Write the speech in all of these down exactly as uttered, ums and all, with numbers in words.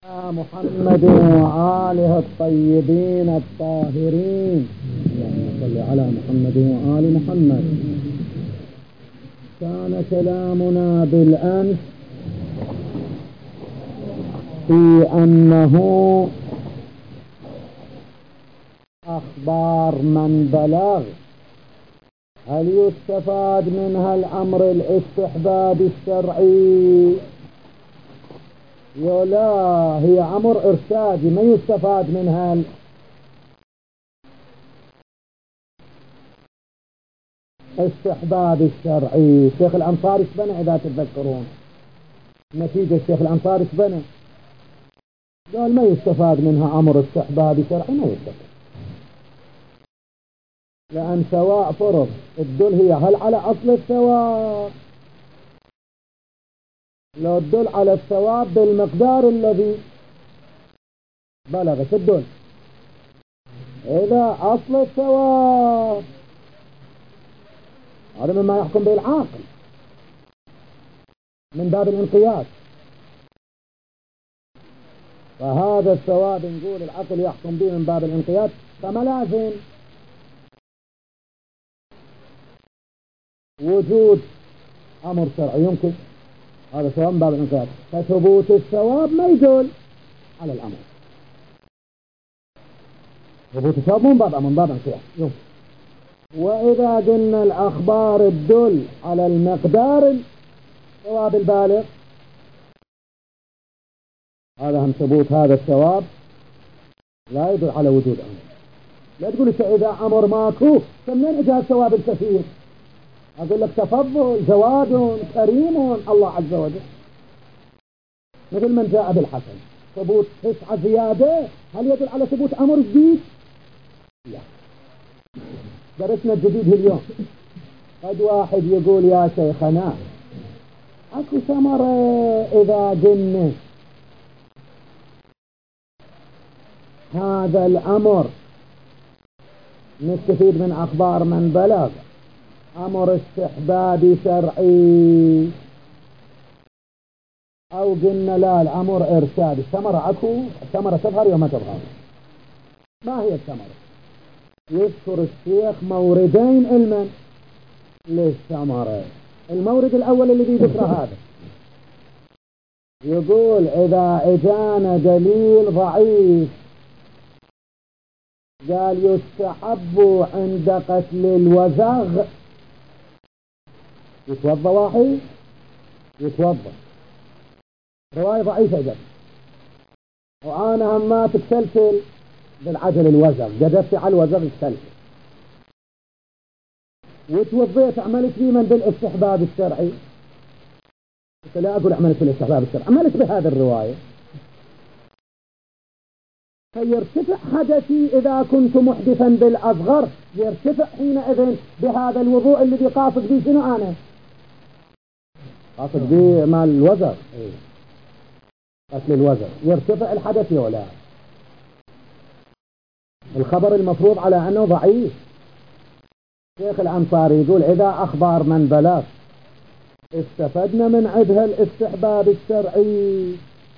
محمد وآله الطيبين الطاهرين. اللهم صل على محمد وآل محمد. كان كلامنا بالأمس في أنه أخبار من بلغ هل يستفاد منها الأمر الاستحباب الشرعي؟ لا، هي أمر إرشادي ما يستفاد منها الاستحباب الشرعي. الشيخ الأنصاري بنى إذا تتذكرون نتيجة الشيخ الأنصاري بنى قال ما يستفاد منها أمر استحباب شرعي، ما يستفاد، لأن سواء فرض الدل هي هل على أصل الثواب، لو الدل على الثواب بالمقدار الذي بلغت الدل، إذا أصل الثواب هذا مما يحكم به العاقل من باب الانقياد، فهذا الثواب نقول العقل يحكم به من باب الانقياد، فما لازم وجود أمر شرعي يمكن هذا ثواب من باب الانقياد، فثبوت الثواب ما يدل على الأمر، ثبوت الثواب من باب من باب الانقياد يمكن. وإذا قلنا الأخبار الدل على المقدار الثواب البالغ، هذا هم ثبوت هذا الثواب لا يدل على وجود أمر. لا تقول إذا أمر ماكو فمن إجا الثواب الكثير؟ أقول لك تفضل زواد كريم الله عز وجل، مثل من جاء بالحسن ثبوت تسعة زيادة، هل يدل على ثبوت أمر جديد؟ لا. درسنا الجديد اليوم قد واحد يقول يا شيخنا اكو ثمرة اذا قلنا هذا الامر نستفيد من اخبار من بلغ امر استحبابي شرعي، او قلنا لا الامر ارشادي، الثمرة اكو الثمرة تظهر يوم ما تظهر. ما هي الثمرة؟ يذكر الشيخ موردين علما للثمرة. المورد الأول الذي ذكر هذا يقول إذا اجانا دليل ضعيف قال يستحب عند قتل الوزغ يتوضى واحد يتوضى، رواية ضعيفة جدا، وأنا هم ما تكسلسل بالعجل الوزغ قدفت على الوزغ السلسل وتوضيت عملت لي من بالاستحباب الشرعي، لا أقول عملت بالاستحباب الشرعي، عملت بهذه الرواية، فيرتفع حدثي إذا كنت محدثا بالأصغر، يرتفع حينئذ بهذا الوضوء الذي قاصد به شنو أنا قاصد به مال الوزغ قتل الوزغ، يرتفع الحدث ولا الخبر المفروض على أنه ضعيف. شيخ الأنصاري يقول إذا أخبار من بلغ استفدنا من عدها الاستحباب الشرعي،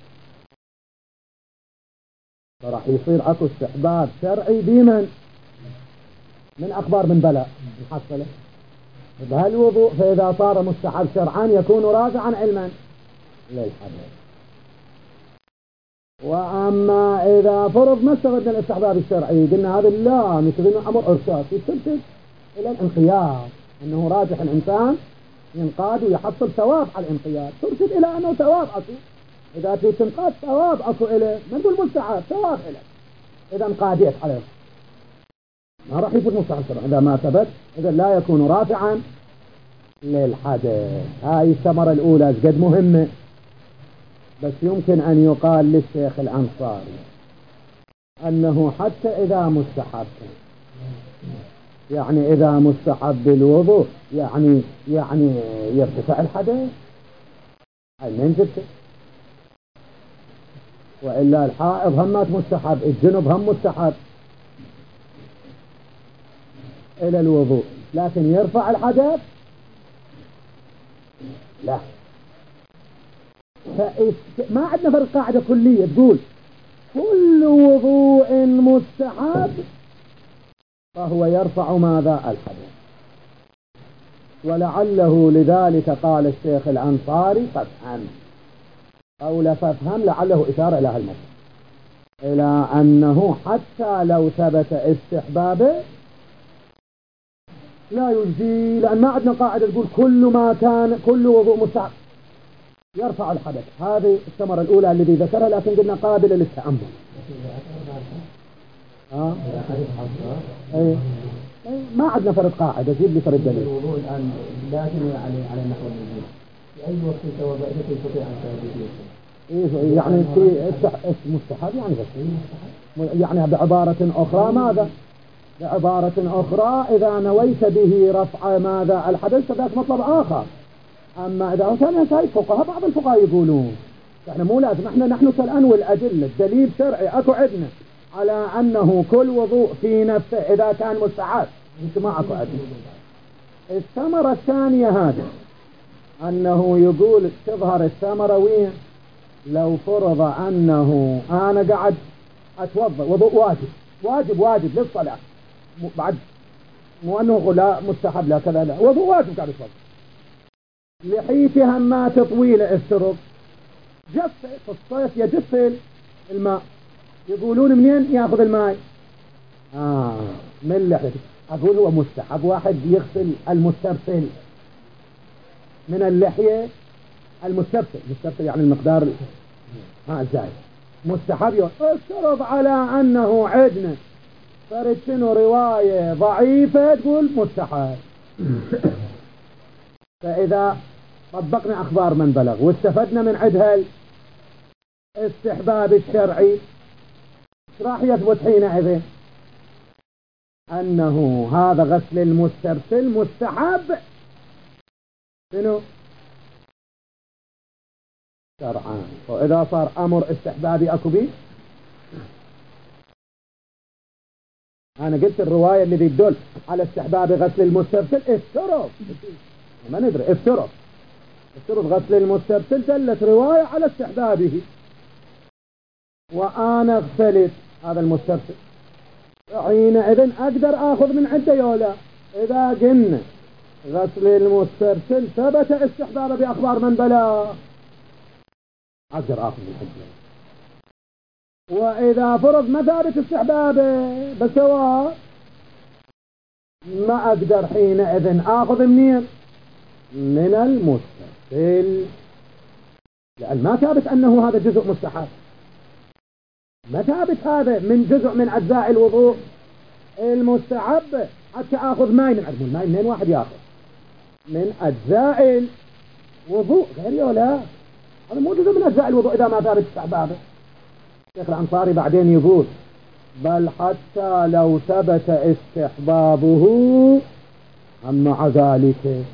فراح يصير أكو استحباب شرعي بمن من أخبار من بلغ محصلة بهالوضوء، فإذا صار مستحب شرعا يكون راجعا علما للحدث. وأما إذا فرض ما استفدنا الاستحباب الشرعي قلنا هذا لا نستفيد أمر إرشاد يستفيد إلى الانقياد، أنه راجح الإنسان ينقاد ويحصل ثواب على الانقياد، ترشد إلى أنه ثواب أكو، إذا تنقاد ثواب أكو إليه ما نقول مستحب ثواب إليه إذا انقاديت عليه، ما راح يفوت مستحب شرعا إذا ما ثبت، إذا لا يكون رافعا للحدث. هاي الثمرة الأولى قد مهمة، بس يمكن أن يقال للشيخ الأنصاري أنه حتى إذا مستحب، يعني إذا مستحب بالوضوء يعني يعني يرتفع الحدث أي من جبته، وإلا الحائض همات مستحب، الجنب هم مستحب إلى الوضوء، لكن يرفع الحدث لا. ما عندنا فرق قاعدة كلية تقول كل وضوء مستحب فهو يرفع ماذا؟ الحدث. ولعله لذلك قال الشيخ الأنصاري فافهم، قول فافهم لعله إشارة إلى هالمسألة، إلى أنه حتى لو ثبت استحبابه لا يجزي، لأن ما عندنا قاعدة تقول كل ما كان كل وضوء مستحب يرفع الحدث. هذه الثمرة الأولى الذي ذكرها، لكن قلنا قابلة للتأمل. ها؟ أي أي ما عندنا فرد قاعدة، جيب لي فرد دليل. الوضوء الآن لكن على على نحو الوضوء في أي وقت سواء يستطيع أن تأتي إيه يعني في مستحب يعني بس يعني بعبارة أخرى ماذا؟ بعبارة أخرى إذا نويت به رفع ماذا؟ الحدث فذاك مطلب آخر. أما إذا كان سايد فقهاء بعض الفقهاء يقولون احنا مو لازم، احنا نحن كالآن والأدلة دليل شرعي أكو عندنا على أنه كل وضوء في نفسه إذا كان مستحب، انت ما أكو أدلة. الثمرة الثانية هذا أنه يقول تظهر الثمرة وين؟ لو فرض أنه أنا قاعد أتوضأ وضوء واجب واجب واجب للصلاة، بعد مو أنه لا مستحب لا كذا، لا وضوء واجب قاعد أتوضأ، لحيتي همات طويلة السرق جف في الصيف يجف الماء، يقولون منين ياخذ الماء؟ آه من لحيته. أقول هو مستحب واحد يغسل المسترسل من اللحية، المسترسل مسترسل يعني المقدار ها زايد مستحب. افترض على أنه عدنا فرد شنو رواية ضعيفة تقول مستحب. فإذا طبقنا أخبار من بلغ واستفدنا من عدها الاستحباب الشرعي راح يثبت حينئذ أنه هذا غسل المسترسل مستحب شنو؟ شرعا. وإذا صار أمر استحبابي أكو بيه، أنا قلت الرواية اللي تدل على استحباب غسل المسترسل افترض ما ندري افترض افترض غسل المسترسل دلت رواية على استحبابه، وأنا غسلت هذا المسترسل حينئذ أقدر أخذ من عدة يولا. إذا قلنا غسل المسترسل ثبت استحبابه بأخبار من بلغ أقدر أخذ من عدة. وإذا فرض ما ثابت استحبابه بسواء ما أقدر حينئذ أخذ منين؟ من المسترسل، لأن ما ثابت أنه هذا جزء مستحب، ما ثابت هذا من جزء من أجزاء الوضوء المستحب حتى أخذ ماء من عدم الماء منين واحد يأخذ من أجزاء الوضوء غير يولا، هذا مو جزء من أجزاء الوضوء إذا ما ثابت استحبابه. الشيخ الأنصاري بعدين يقول بل حتى لو ثبت استحبابه أما مع ذلك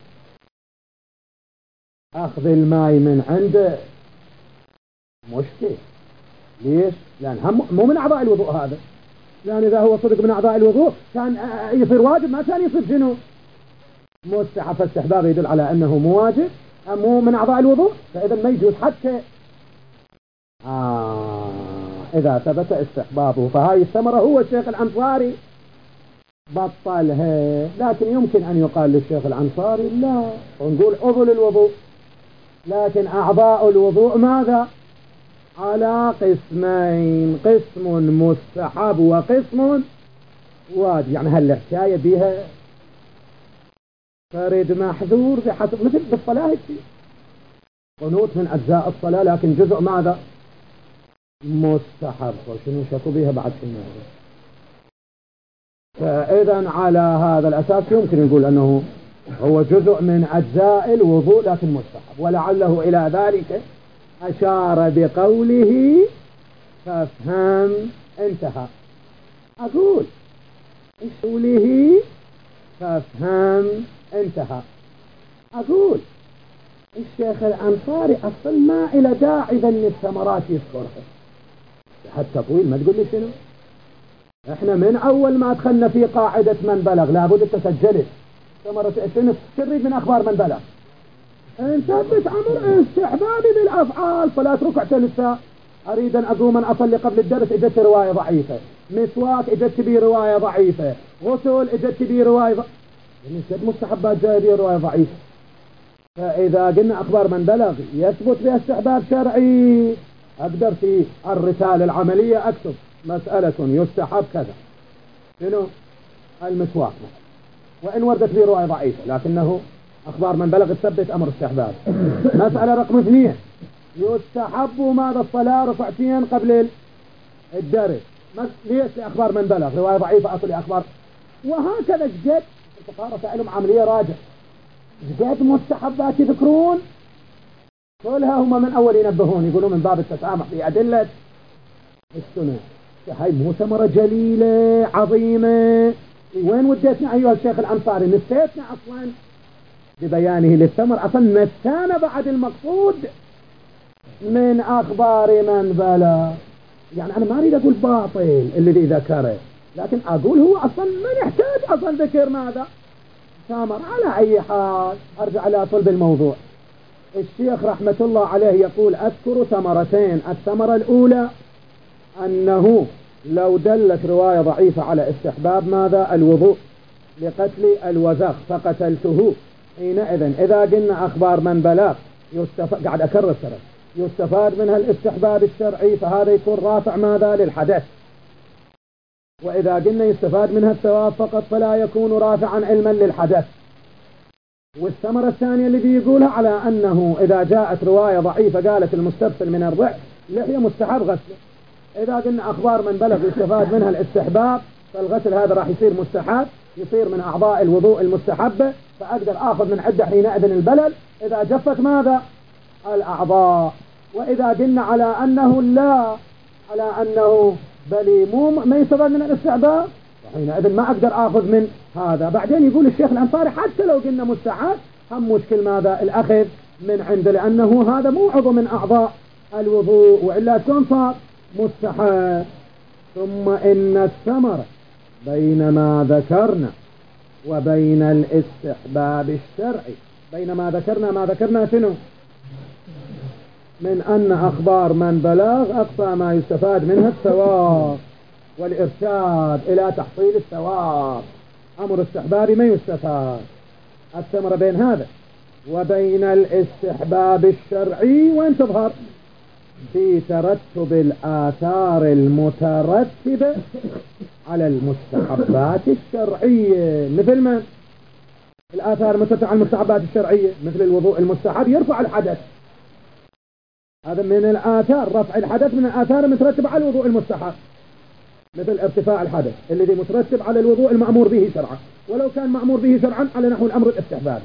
أخذ الماء من عنده مشكل. ليش؟ لأن هم مو من أعضاء الوضوء هذا، لأن إذا هو صدق من أعضاء الوضوء كان يصير واجب، ما كان يصير شنو؟ مستحب. فاستحبابه يدل على أنه مو واجب مو من أعضاء الوضوء، فإذا ما يجوز حتى آه إذا ثبت استحبابه. فهاي الثمرة هو الشيخ الأنصاري بطلها، لكن يمكن أن يقال للشيخ الأنصاري لا، ونقول عضو الوضوء، لكن أعضاء الوضوء ماذا؟ على قسمين، قسم مستحب وقسم واجب. يعني هل الحكاية بها فرد محذور بحسب مثل بالصلاة قنوت من أجزاء الصلاة لكن جزء ماذا؟ مستحب. وشنو شكوا بها بعد شنو؟ فإذا على هذا الأساس يمكن نقول أنه هو جزء من أجزاء الوضوء لكن مستحب. ولعله إلى ذلك أشار بقوله فافهم انتهى. أقول قوله فافهم انتهى. أقول الشيخ الأنصاري أصلا ما إلى داعي ذن الثمرات يذكرها حتى طويل، ما تقول لي شنو؟ احنا من أول ما دخلنا في قاعدة من بلغ لابد تسجلت ثمرة شنو تريد من أخبار من بلغ؟ نثبت أمر استحبابي بالأفعال. صلاة ركعتين النساء، أريد أن أقوم أن أصلي قبل الدرس، إجت رواية ضعيفة. مسواك إجت بي رواية ضعيفة. غسل إجت بي رواية ضعيفة. يعني شد مستحبات جاي بي رواية ضعيفة. فإذا قلنا أخبار من بلغ يثبت بها استحباب شرعي، أقدر في الرسالة العملية أكتب مسألة يستحب كذا، شنو المسواك، وإن وردت بي رواية ضعيفة لكنه أخبار من بلغ تثبت أمر استحباب. مسألة رقم اثنين، يستحب ماذا؟ الصلاة ركعتين قبل الدرس. ليش؟ لأخبار من بلغ رواية ضعيفة أصلي أخبار. وهكذا جد الفقهاء علم عملية راجع، جد مستحبات يذكرون كلها هم من أول ينبهون، يقولون من باب التسامح في أدلة السنة. هاي مو ثمرة جليلة عظيمة؟ وين وديتنا أيها الشيخ الأنصاري؟ نسيتنا أصلا ببيانه للثمر، أصلا نسانا بعد المقصود من أخبار من بلغ. يعني أنا ما أريد أقول باطل الذي ذكره، لكن أقول هو أصلا ما يحتاج أصلا ذكر ماذا ثمر. على أي حال أرجع إلى صلب الموضوع. الشيخ رحمة الله عليه يقول أذكر ثمرتين. الثمرة الأولى أنه لو دلت رواية ضعيفة على استحباب ماذا؟ الوضوء لقتل الوزغ فقتلته، حينئذ إذا قلنا أخبار من بلغ يستفاد، قاعد أكرر ترى، يستفاد منها الاستحباب الشرعي، فهذا يكون رافع ماذا؟ للحدث. وإذا قلنا يستفاد منها الثواب فقط فلا يكون رافعا علما للحدث. والثمرة الثانية اللي بيقولها على أنه إذا جاءت رواية ضعيفة قالت المستبسل من الرع لحية مستحب غسله، إذا قلنا أخبار من بلغ يستفاد منها الاستحباب، فالغسل هذا راح يصير مستحب، يصير من أعضاء الوضوء المستحبة، فأقدر آخذ من عدة حينئذ البلل إذا جفت ماذا؟ الأعضاء. وإذا قلنا على أنه لا، على أنه بل مو ما يستفاد من الاستحباب، حينئذ ما أقدر آخذ من هذا. بعدين يقول الشيخ الأنصاري حتى لو قلنا مستحب هم مشكل ماذا؟ الأخذ من عنده، لأنه هذا مو عضو من أعضاء الوضوء، وإلا شلون صار مستحب. ثم إن الثمرة بين ما ذكرنا وبين الاستحباب الشرعي، بين ما ذكرنا ما ذكرنا شنو؟ من أن أخبار من بلغ أقصى ما يستفاد منها الثواب والإرشاد إلى تحصيل الثواب، أمر استحبابي ما يستفاد. الثمرة بين هذا وبين الاستحباب الشرعي وين تظهر؟ في ترتب الآثار المترتبة على المستحبات الشرعية. مثل ما الآثار المترتبة على المستحبات الشرعية مثل الوضوء المستحب يرفع الحدث، هذا من الآثار، رفع الحدث من الآثار المترتبة على الوضوء المستحب، مثل ارتفاع الحدث الذي مترتب على الوضوء المأمور به شرعا، ولو كان مأمور به شرعا على نحو الأمر الاستحبابي.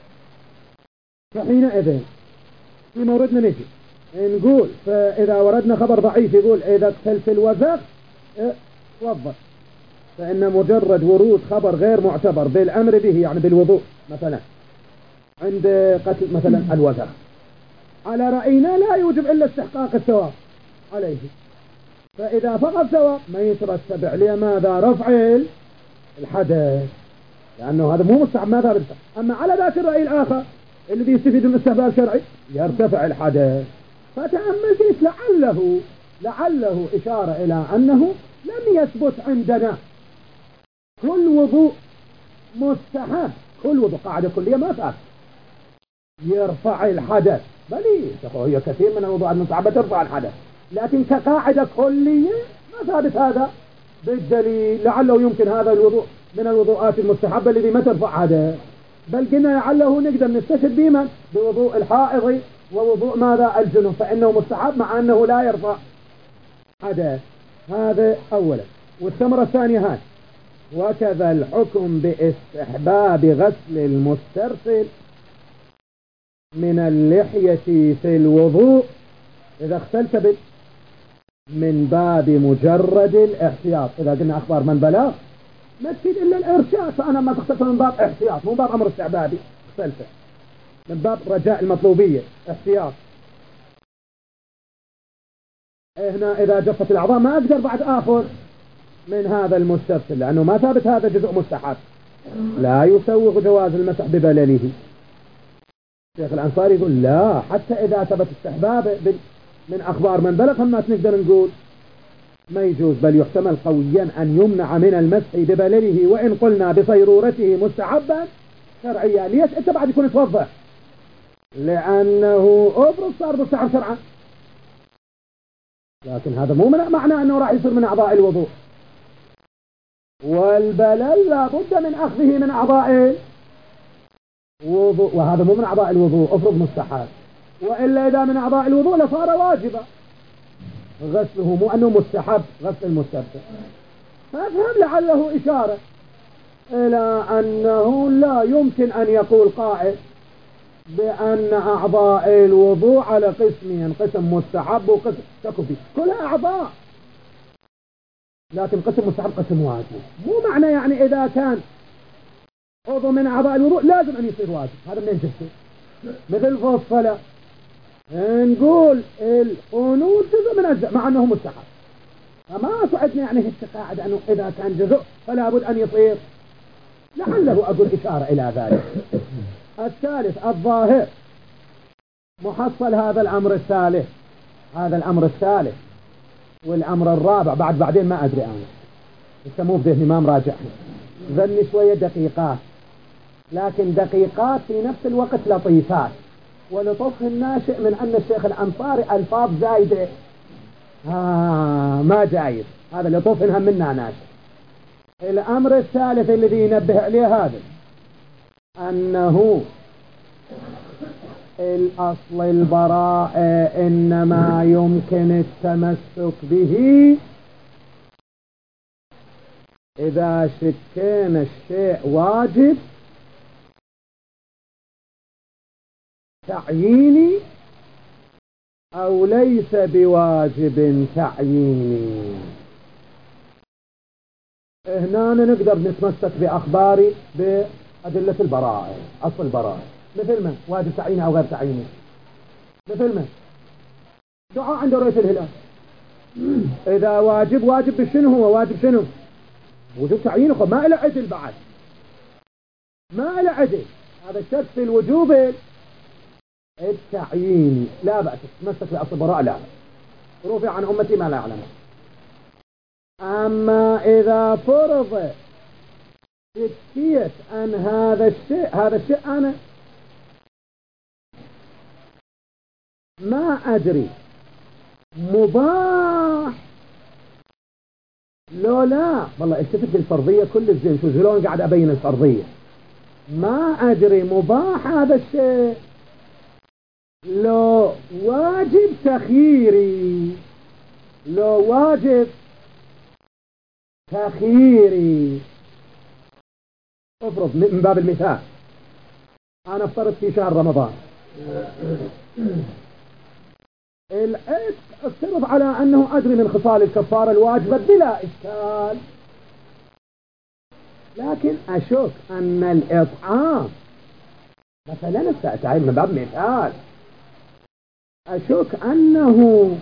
فحينئذ في موردنا نجي نقول، فإذا وردنا خبر ضعيف يقول إذا اقتلت الوزغ توضأ، فإن مجرد ورود خبر غير معتبر بالأمر به يعني بالوضوء مثلا عند قتل مثلا الوزغ على رأينا لا يوجب إلا استحقاق الثواب عليه، فإذا فقط ثواب ما يترتب عليه ماذا؟ رفع الحدث، لأنه هذا مو مستحب ماذا بيرتفع. أما على ذاك الرأي الآخر الذي يستفيد من استحباب شرعي يرتفع الحدث. فتأمل كيف لعله لعله إشارة إلى أنه لم يثبت عندنا كل وضوء مستحب، كل وضوء قاعدة كلية ما ثابت يرفع الحدث، بل هي كثير من الوضوءات المستحبة ترفع الحدث، لكن كقاعدة كلية ما ثابت هذا بالدليل. لعله يمكن هذا الوضوء من الوضوءات المستحبة الذي ما ترفع حدث، بل قلنا لعله نقدر نستشهد بمن؟ بوضوء الحائض ووضوء ماذا؟ الجنوب، فإنه مستحب مع أنه لا يرفع حدث. هذا أولا. والثمرة الثانية هذه، وكذا الحكم باستحباب غسل المسترسل من اللحية في الوضوء إذا اغتسلت بال من باب مجرد الاحتياط. إذا قلنا أخبار من بلغ ما تفيد إلا الإرشاد، فأنا ما تغتسل من باب احتياط مو باب أمر استعبادي، اغتسلت من باب رجاء المطلوبية احتياط. هنا إذا جفت الأعضاء ما أقدر بعد آخر من هذا المسترسل، لأنه ما ثابت هذا جزء مستحب، لا يسوغ جواز المسح ببلله. الشيخ الأنصاري يقول لا، حتى إذا ثبت استحبابه من أخبار من بلغ ما نقدر نقول ما يجوز، بل يحتمل قويا أن يمنع من المسح ببلله، وإن قلنا بصيرورته مستحبا شرعيا. ليش أنت بعد يكون توضح؟ لأنه أبرز صار مستحب شرعا، لكن هذا مو من معنى أنه راح يصير من أعضاء الوضوء، والبلل لا بد من أخذه من أعضاء الوضوء، وهذا مو من أعضاء الوضوء، أفرض مستحب، وإلا إذا من أعضاء الوضوء لصار واجبا غسله، مو أنه مستحب غسل المستبدل. فأفهم لعله إشارة إلى أنه لا يمكن أن يقول قائل بأن أعضاء الوضوء على قسمين، قسم مستحب وقسم تكفي، كلها أعضاء، لكن قسم مستحب قسم واجب. مو معنى يعني إذا كان عضو من أعضاء الوضوء لازم أن يصير واجب، هذا منين جبته؟ مثل فصلة نقول القنوت جزء من أجزاء مع أنه مستحب، فما سعدنا يعني التقاعد أنه إذا كان جزء فلا بد أن يصير، لعله أقول إشارة إلى ذلك. الثالث الظاهر، محصل هذا الأمر الثالث، هذا الأمر الثالث والأمر الرابع بعد بعدين ما أدري أنا يسموه بذهني ما مراجعه، ذني شوية دقيقات، لكن دقيقات في نفس الوقت لطيفات، ولطفه الناشئ من أن الشيخ الأنصاري ألفاظ زايدة آه ما جايز، هذا لطف هم منا ناشئ. الأمر الثالث الذي ينبه عليه هذا أنه الأصل البراءة إنما يمكن التمسك به إذا شكينا الشيء واجب تعييني أو ليس بواجب تعييني. هنا نقدر نتمسك بأخباري بأدلة البراءة، أصل البراءة، مثل ما واجب تعييني أو غير تعييني، مثل ما دعاء عند رؤية الهلال، إذا واجب واجب بشنو هو واجب شنو؟ وجوب تعيينه، ما إلى عدل بعد، ما إلى عدل، هذا الشك في الوجوب التعييني لا بأس تتمسك بأصل البراءة، لا رفع عن أمتي ما لا يعلم. أما إذا فرض شكيت أن هذا الشيء هذا الشيء أنا ما أدري مباح لو لا، والله التفت بالفرضية كل الزين، شو شلون قاعد أبين الفرضية، ما أدري مباح هذا الشيء لو واجب تخييري، لو واجب تخييري. افرض من باب المثال أنا افترض في شهر رمضان العتق افترض على أنه أدري من خصال الكفارة الواجبة بلا إشكال، لكن أشك أن الإطعام مثلا استعين من باب مثال، أشك أنه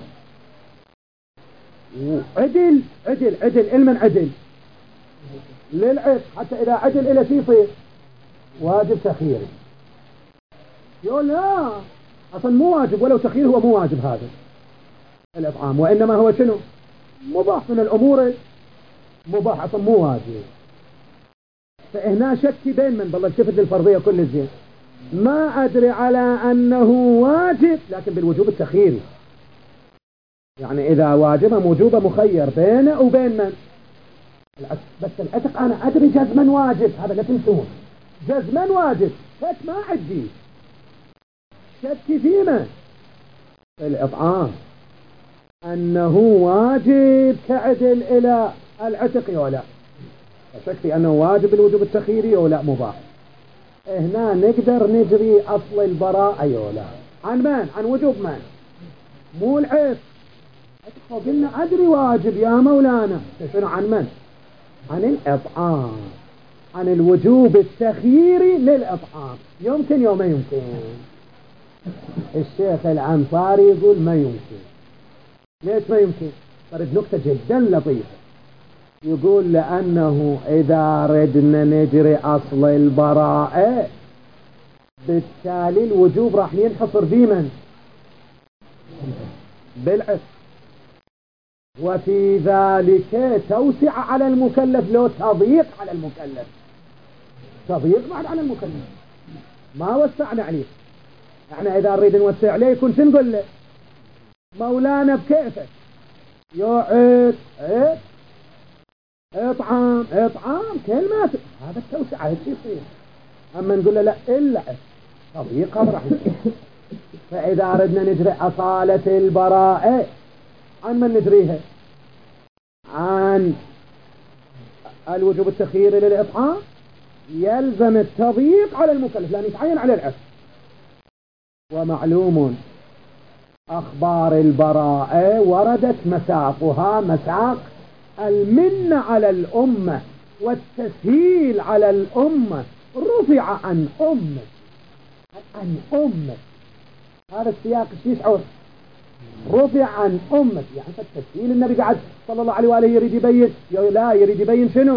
عدل عدل عدل علما عدل للعتق، حتى إذا عدل إلى شيء يصير واجب تخييري. يقول لا أصلا مو واجب، ولو تخيير هو مو واجب هذا الإطعام، وإنما هو شنو مباح من الأمور مباح، أصلا مو واجب. فهنا شك بين من بالله شفت الفرضية كل الزين، ما أدري على أنه واجب لكن بالوجوب التخييري، يعني إذا واجبه موجوبة مخير بينه وبين من بس العتق أنا أدري جزما واجب، هذا لا تنسون جزما واجب، شك ما عندي شك فيما الإطعام أنه واجب كعدل إلى العتق ولا شك في أنه واجب الوجوب التخييري ولا مباح. هنا نقدر نجري أصل البراءة ولا عن من؟ عن وجوب من؟ مو العتق. قلنا أدري واجب يا مولانا، شنو عن من؟ عن الإطعام، عن الوجوب التخييري للإطعام، يمكن يوم ما يمكن. الشيخ الأنصاري يقول ما يمكن. ليش ما يمكن؟ فرد نكتة جدا لطيفة، يقول لأنه إذا ردنا نجري أصل البراءة بالتالي الوجوب راح ينحصر بمن؟ بالعتق. وفي ذلك توسع على المكلف لو تضييق على المكلف، تضييق بعد على المكلف، ما وسعنا عليه. احنا اذا نريد نوسع عليه يكون شو نقول له؟ مولانا بكيفك، يعد عد اطعام اطعام كلمات، هذا التوسعة هيك يصير. اما نقول له لا الا تضييق راح يصير. فاذا اردنا نجري اصالة البراءة عن من نجريها؟ عن الوجوب التخييري للإطعام، يلزم التضييق على المكلف لأن يتعين على العتق. ومعلوم أخبار البراءة وردت مساقها مساق المن على الأمة والتسهيل على الأمة، رفع عن أمة عن أمة، هذا السياق يشعر رفع عن أمة، يعني التسهيل. النبي قاعد صلى الله عليه وآله يريد يبين، لا يريد يبين شنو؟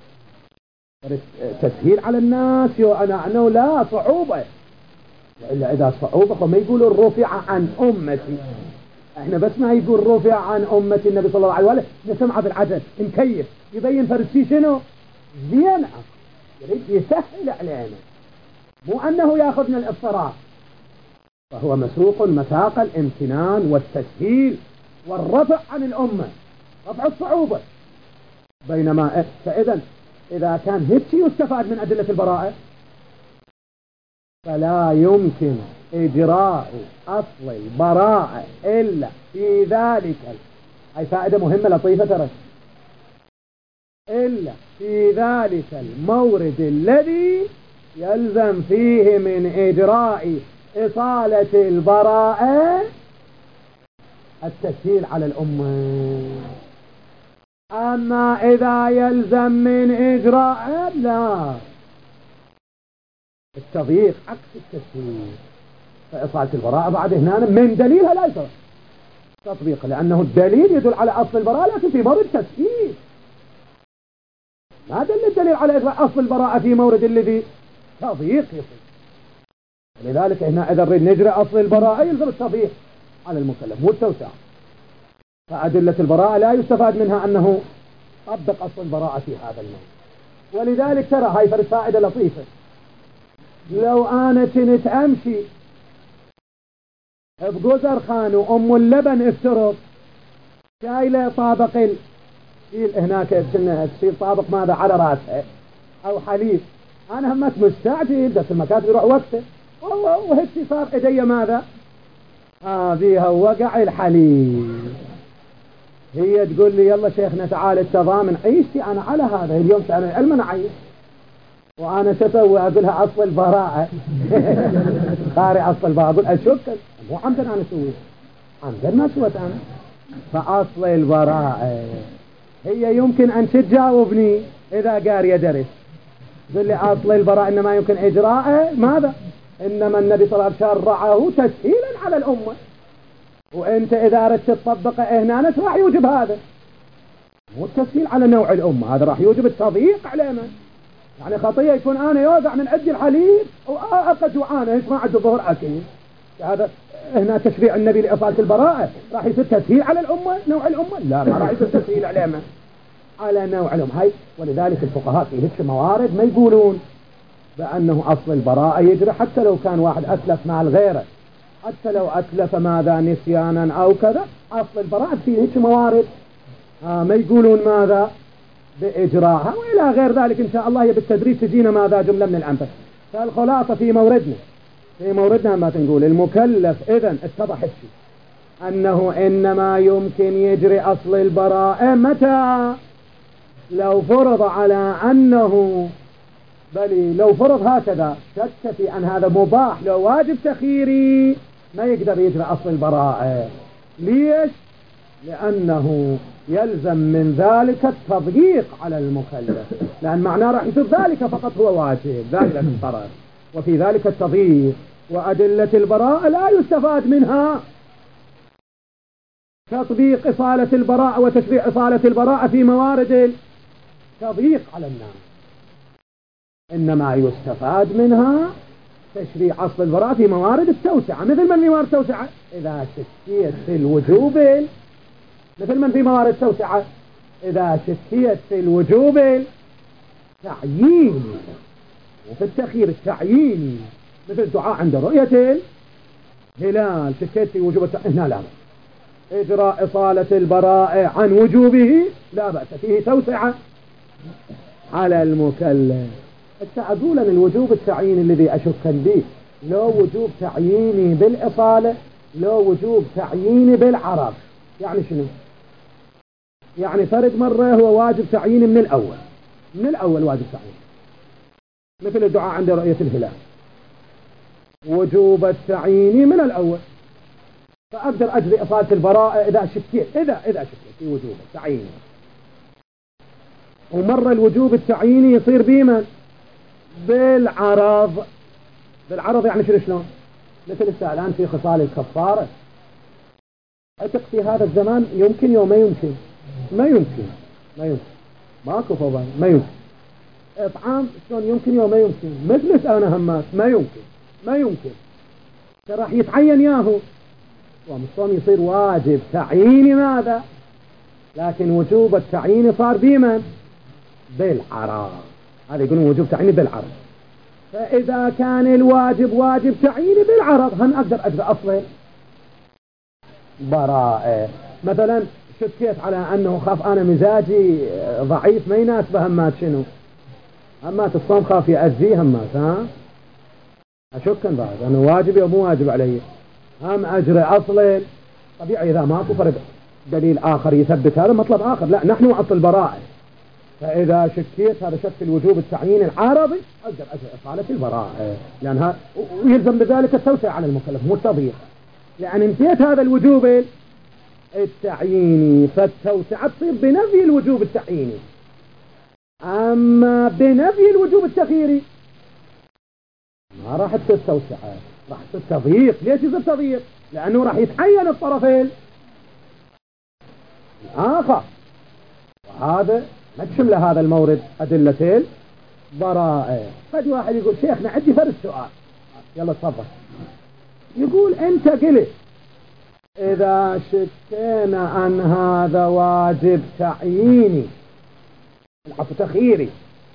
تسهيل على الناس، يو أنا أنه لا صعوبة، إلا إذا صعوبة فما يقولوا الرفع عن أمتي. احنا بس ما يقول رفع عن أمتي النبي صلى الله عليه وآله نسمع بالعدد نكيف يبين فرسي شنو زين، يريد يسهل علينا، مو أنه يأخذنا الإفطراء. فهو مسوق مساق الامتنان والتسهيل والرفع عن الأمة، رفع الصعوبة. بينما فإذا إذا كان هيك يستفاد من أدلة البراءة فلا يمكن إجراء أصل البراءة إلا في ذلك، هاي فائدة مهمة لطيفة ترى، إلا في ذلك المورد الذي يلزم فيه من إجراء إصالة البراءة التسهيل على الأمة. أما إذا يلزم من إجراء لا، التضييق عكس التسهيل. فإصالة البراءة بعد هنا من دليلها لا يصير تطبيق، لأنه الدليل يدل على أصل البراءة لكن في مورد تسهيل. ما دل الدليل على أصل البراءة في مورد الذي تضييق يصير. لذلك هنا إذا نريد نجري أصل البراءة يلزم التضييق على المكلف مو التوسع. فأدلة البراءة لا يستفاد منها أنه طبق أصل البراءة في هذا الموضوع. ولذلك ترى هاي فرد فائدة لطيفة، لو أنا كنت أمشي بجزر خان وأم اللبن افترض شايلة طابق ال... هناك تشيل طابق ماذا على رأسها أو حليب، أنا همت مستعجل بس المكاتب يروح وقته والله، وهيك صار إيدي ماذا هذه آه وقع الحليب. هي تقول لي يلا شيخنا تعال التضامن، عيشتي أنا على هذا اليوم أنا العلم أنا عايش، وأنا شتوي أقولها أصل البراءة قاري أصل البراءة، أقول أشك مو عمدا أنا أسوي، عمدا ما سويت أنا. فأصل البراءة هي يمكن أن تجاوبني إذا قاري درس، تقول لي أصل البراءة إنما يمكن إجراءه ماذا؟ إنما النبي صلى الله عليه وسلم شرعه تسهيلا على الأمة، وأنت إذا أردت تطبقه هنا راح يوجب هذا، مو التسهيل على نوع الأمة، هذا راح يوجب التضييق علينا. يعني خطية يكون أنا يوضع من عندي الحليب وأقد جوعانه إيش ما عند الظهر أكيد، هذا هنا تشريع النبي لإصالة البراءة راح يصير تسهيل على الأمة نوع الأمة؟ لا، ما راح يصير تسهيل علينا على نوع الأمة هاي. ولذلك الفقهاء في هيك موارد ما يقولون بأنه أصل البراءة يجري حتى لو كان واحد أتلف مال غيره، حتى لو أتلف ماذا نسيانا أو كذا، أصل البراءة في هيك موارد آه ما يقولون ماذا بإجراءها. وإلى غير ذلك إن شاء الله هي بالتدريج تجينا ماذا جملة من الأمثلة. فالخلاصة في موردنا في موردنا ما تنقول المكلف إذن اتضح الشيء أنه إنما يمكن يجري أصل البراءة متى؟ لو فرض على أنه بل لو فرض هكذا شك في أن هذا مباح لو واجب تخييري ما يقدر يجري أصل البراءة. ليش؟ لأنه يلزم من ذلك التضييق على المكلف، لأن معناه راح يصير ذلك فقط هو واجب ذلك الفرض، وفي ذلك التضييق. وأدلة البراءة لا يستفاد منها تطبيق إصالة البراءة وتشريع إصالة البراءة في موارد التضييق على الناس، إنما يستفاد منها تشريع أصل البراءة في موارد التوسعة، مثل من في موارد التوسعة إذا شكيت في الوجوب، مثل من في موارد التوسعة إذا شكيت في الوجوب التعييني وفي التأخير التعييني، مثل الدعاء عند رؤية الهلال، شكيت في وجوب التعيين، هنا لا بأس. إجراء إصالة البراءة عن وجوبه لا بأس، فيه توسعة على المكلف. أقول أن الوجوب التعييني الذي أشك به لو وجوب تعييني بالإصالة، لو وجوب تعييني بالعرض. يعني شنو؟ يعني فرد مرة هو واجب تعييني من الأول، من الأول واجب تعييني، مثل الدعاء عند رؤية الهلال، وجوب التعييني من الأول، فأقدر أجري إصالة البراءة إذا شكيت، إذا إذا شكيت في وجوب التعييني. ومرة الوجوب التعييني يصير بمن؟ بالعرض. بالعرض يعني شنو شلون؟ مثل السائلان في خصال الكفارة، أتق في هذا الزمان يمكن يوم ما يمكن، ما يمكن ما يمكن ماكو فضل، ما يمكن. إطعام شلون يمكن يوم ما يمكن، مجلس أنا همات ما يمكن، ما يمكن، راح يتعين ياهو، ومصوم يصير واجب تعييني ماذا؟ لكن وجوب التعيين صار بمن؟ بالعرض. هذا يقولون وجوب تعييني بالعرض. فإذا كان الواجب واجب تعييني بالعرض، هم أقدر أجري أصل براءة. مثلا شكيت على أنه خاف أنا مزاجي ضعيف ما يناسبه همات شنو؟ همات الصوم خاف يأذيه همات، ها؟ أشكن بعد أنه واجب أو مو واجب علي، هم أجري أصل طبيعي. إذا ماكو فرد دليل آخر يثبت هذا مطلب آخر، لا نحن أصل البراءة. فإذا شكيت هذا شك الوجوب التعيين العارضي، أقدر أجري إصالة البراءة، لأن هذا ويلزم بذلك التوسع على المكلف مو التضييق، لأن انتهيت هذا الوجوب التعييني، فالتوسعة تصير بنفي الوجوب التعييني. أما بنفي الوجوب التخييري ما راح تصير توسعة، راح تصير تضييق. ليش يصير تضييق؟ لأنه راح يتعين الطرفين الآخر، وهذا ما تشمل هذا المورد أدلتين براءة. قد واحد يقول شيخنا عندي فرد سؤال، يلا تفضل. يقول أنت قلت إذا شكينا أن هذا واجب تعييني العفو تخييري،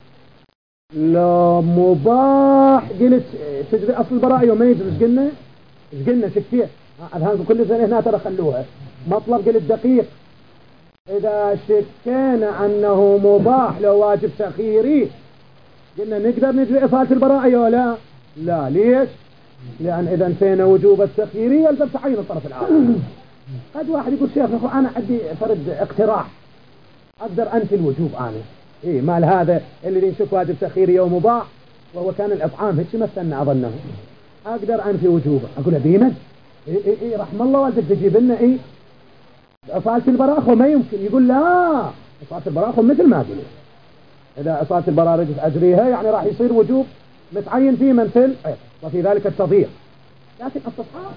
لو مباح قلت تجري أصل البراءة يوم ما يجري، ايش قلنا؟ ايش قلنا شكيت أذهانكم كل سنة هنا ترى خلوها مطلب قلت دقيق. إذا شكينا أنه مباح لو واجب تخييري، قلنا نقدر نجري إصالة البراءة ولا لا؟ ليش؟ لأن إذا انتهينا وجوب التخييري يلزم تعيين الطرف الآخر. قد واحد يقول شيخ أنا عندي فرد اقتراح، أقدر أنفي الوجوب أنا، إيه مال هذا اللي ينشك واجب تخييري ومباح وهو كان الإطعام هيك مثلنا أظنه، أقدر أنفي وجوبه. أقول بيمن إيه إيه إيه رحم الله والدك تجيب لنا إيه إصالة البراءة ما يمكن. يقول لا، إصالة البراءة مثل ما قلت، إذا إصالة البراءة رجت أجريها يعني راح يصير وجوب متعين فيه مثل إيه، وفي ذلك التضييق. لكن استصحاب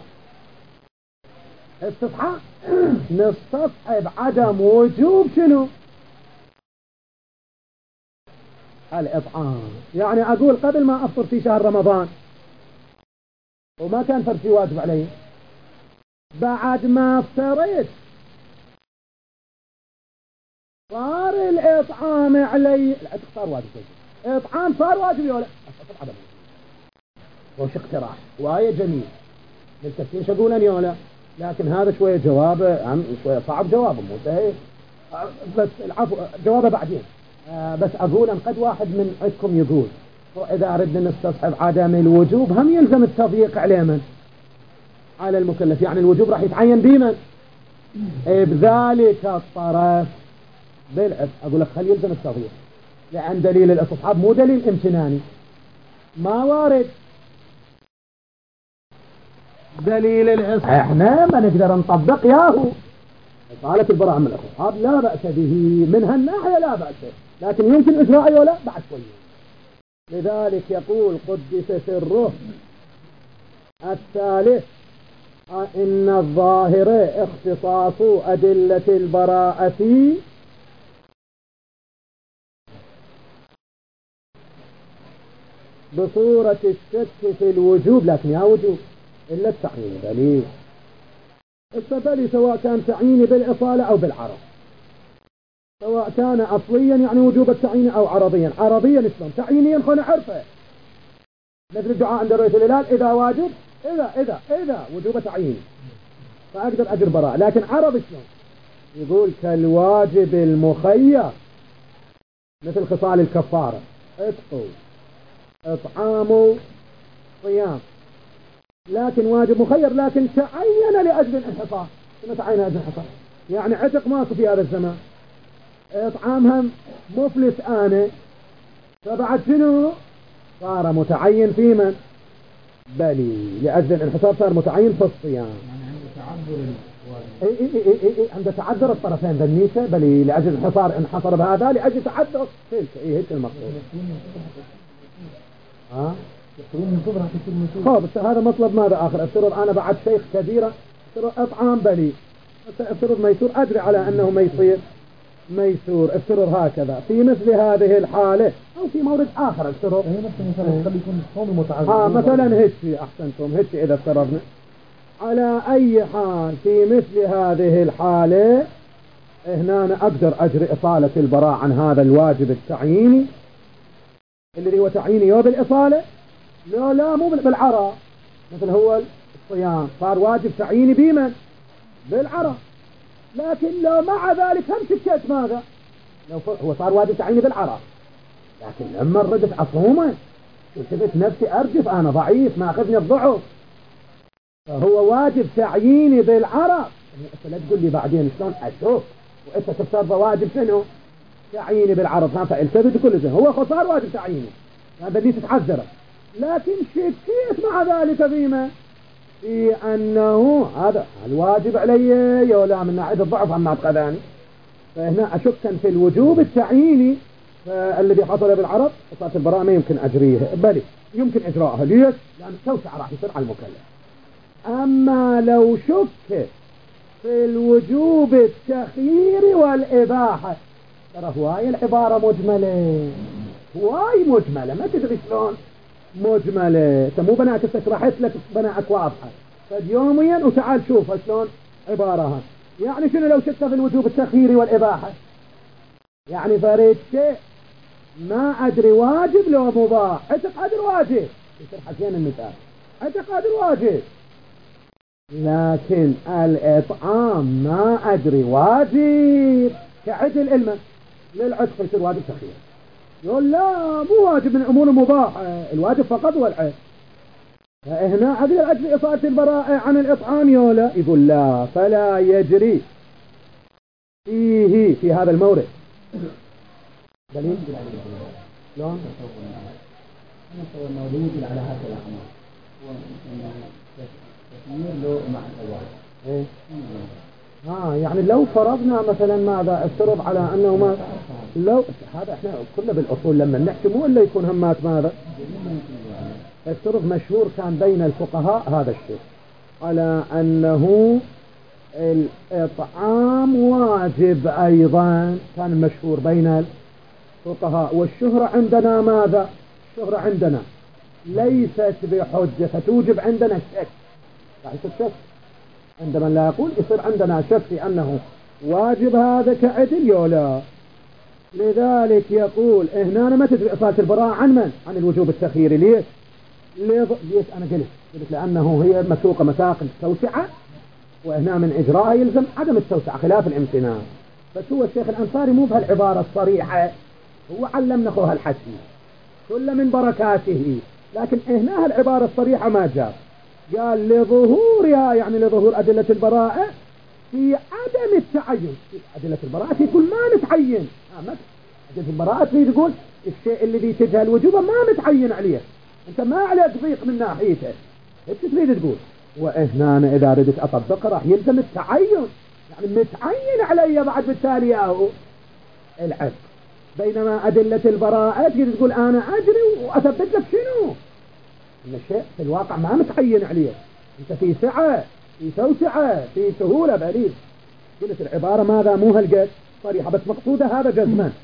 استصحاب نستصحب عدم وجوب شنو؟ الإطعام. يعني أقول قبل ما أفطر في شهر رمضان وما كان فرض واجب علي، بعد ما افتريت صار الإطعام علي، لا صار واجب، إطعام صار واجب ولا عدم وش اقتراح وهي جميل للتفكير شو أقول أنا ولا، لكن هذا شوية جوابه عم شوية صعب جوابه مو سهل، بس العفو جوابه بعدين. آه بس أقول أن قد واحد من عندكم يقول وإذا أردنا نستصحب عدم الوجوب هم يلزم التضييق على من؟ على المكلف، يعني الوجوب راح يتعين بمن؟ بذلك الطرف بالعكس. أقول لك خلي يلزم التضييق، لأن دليل الاستصحاب مو دليل امتناني، ما وارد دليل الاستصحاب احنا ما نقدر نطبق ياهو. قالت البراءة من الاستصحاب لا بأس به من هالناحية لا بأس، لكن يمكن إجراءه ولا بعد شوية. لذلك يقول قدس سره الثالث إن الظاهر اختصاص أدلة البراءة بصورة الشك في الوجوب، لكن يا وجوب إلا التعيين بلي. السبلي سواء كان تعييني بالإصالة أو بالعرض، سواء كان أصليا يعني وجوب التعيين أو عرضيا. عرضيا اسلام، تعيينيا خلنا عرفه مثل الدعاء عند رؤية الهلال إذا واجب إذا إذا إذا وجوب تعيين فأقدر أجر براء. لكن عرض اسلام يقول كالواجب المخير مثل خصال الكفارة، اتقوا اطعام صيام، لكن واجب مخير لكن تعين لأجل الانحصار. ثم تعين لأجل الانحصار يعني عتق ماكو في هذا الزمان، اطعامهم مفلس آنه، فبعد شنو صار متعين في من؟ بلي لأجل الانحصار صار متعين في الصيام. يعني عنده تعذر اي اي اي اي اي عنده تعذر الطرفين بالنيسة، بلي لأجل الانحصار انحصر بهذا لأجل تعذر هيك اي هيك المقصود. ها يحترون من كبرى في كل خب هذا مطلب ماذا آخر؟ افترض أنا بعد شيخ كبيرة، افترض أطعام بلي، افترض ميسور، أدري على أنه ميسير ميسور، افترض هكذا في مثل هذه الحالة أو في مورد آخر افترض هي نفس مثلا قد يكون صوم متعذر. ها مثلا هيك أحسنتم هيك إذا افترضنا على أي حال في مثل هذه الحالة هنا أنا أقدر أجري إصالة البراء عن هذا الواجب التعييني الذي هو تعييني يوم بالإصالة. لا لا مو بالعراء، مثل هو الصيام صار واجب تعييني بمن؟ بالعراء، لكن لو مع ذلك هم شكيت ماذا؟ لو هو صار واجب تعييني بالعراء، لكن لما ردت أصوما شفت نفسي أرجف أنا ضعيف ما أخذني الضعف، فهو واجب تعييني بالعراء. أنت لا تقول لي بعدين شلون أشوف وأنت تفترض واجب شنو؟ تعييني بالعرض. فالتفت كل شيء هو صار واجب تعييني يعني بدي تتعذره، لكن شكيت مع ذلك فيما في أنه هذا الواجب علي يولا من ناحية الضعف أما أبقذاني، فهنا أشكا في الوجوب التعييني الذي حصل بالعرض صارت البراءة ما يمكن أجريه، بل يمكن إجراءها. ليش؟ لأن التوسعة راح يصير على المكلف. أما لو شك في الوجوب التخيير والإباحة، ترى هواي العبارة مجملة، هواي مجملة ما تدري شلون مجملة. مو بناك استشرحت لك بناك واضحة فاليوميا وتعال شوف شلون عبارها. يعني شنو لو شك في الوجوب التخيير والإباحة؟ يعني فريد شيء ما أدري واجب لو مباح، اعتقادر واجب يصير حكينا المثال اعتقادر واجب، لكن الإطعام ما أدري واجب كعدل علما للعتق يصير واجب تخيير. يقول لا مو واجب من أمور مباحة، الواجب فقط هو العتق. فهنا أقدر أجري إصالة البراءة عن الإطعام يولا؟ يقول لا، فلا يجري فيه في هذا المورد دليل. شلون؟ أنا أتصور أنه يجري على هذا الأعمال تخيير له مع الواجب. إيه؟ ها يعني لو فرضنا مثلا ماذا افترض على أنه ما لو هذا احنا كله بالأصول لما نحكي مو إلا يكون همات ماذا افترض مشهور كان بين الفقهاء هذا الشيء على أنه الإطعام واجب أيضا، كان مشهور بين الفقهاء. والشهرة عندنا ماذا؟ الشهرة عندنا ليست بحجة فتوجب عندنا الشك، راح يصير شك عندما لا يقول يصير عندنا شك في أنه واجب هذا كعدل يولا. لذلك يقول هنا ما تدري إصالة البراءة عن من؟ عن الوجوب التخييري. ليش؟ ليش أنا قلت قلت لأنه هي مسوقة مساق التوسعة، وهنا من إجراءها يلزم عدم التوسعة خلاف الامتناع. بس هو الشيخ الأنصاري مو بهالعبارة الصريحة، هو علمنا خوها الحكي كل من بركاته، لكن هنا هالعبارة الصريحة ما جاء، قال لظهورها يعني لظهور أدلة البراءة في عدم التعين. في أدلة البراءة يقول ما نتعين، آه أدلة البراءة تريد تقول الشيء الذي تجه الوجوب ما متعين عليه، أنت ما عليك ضيق من ناحيته، إيش تريد تقول؟ وهنا أنا إذا ردت أطبق راح يلزم التعين، يعني متعين علي بعد بالتالي أو العد. بينما أدلة البراءة تريد تقول أنا أجري وأثبت لك شنو؟ إن الشيء في الواقع ما متعين عليه، أنت في سعة في توسعة في سهولة بليل. قلت العبارة ماذا مو هالقد صريحة، بس مقصودة هذا جزما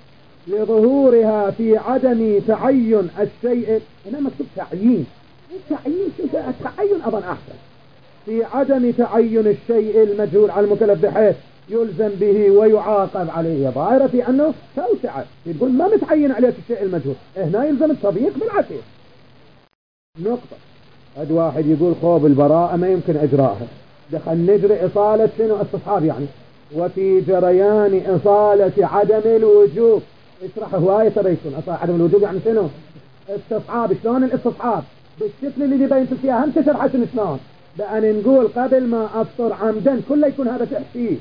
لظهورها في عدم تعين الشيء. هنا مكتوب تعيين، التعيين شو التعين أظن أحسن. في عدم تعين الشيء المجهول على المكلف بحيث يلزم به ويعاقب عليه. ظاهرة في أنه توسعة، يقول ما متعين عليك الشيء المجهول، هنا يلزم التضييق بالعكس. نقطة. هذا واحد يقول خوب البراءة ما يمكن إجراءها، دخل نجري إصالة شنو استصحاب يعني، وفي جريان إصالة عدم الوجوب. اشرح هواية ترى يكون أصلا عدم الوجوب يعني شنو استصحاب. شلون الاستصحاب بالشكل اللي بينت فيها هم تشرح شنو شلون، بأن نقول قبل ما أفطر عمدا كله يكون هذا تحسين.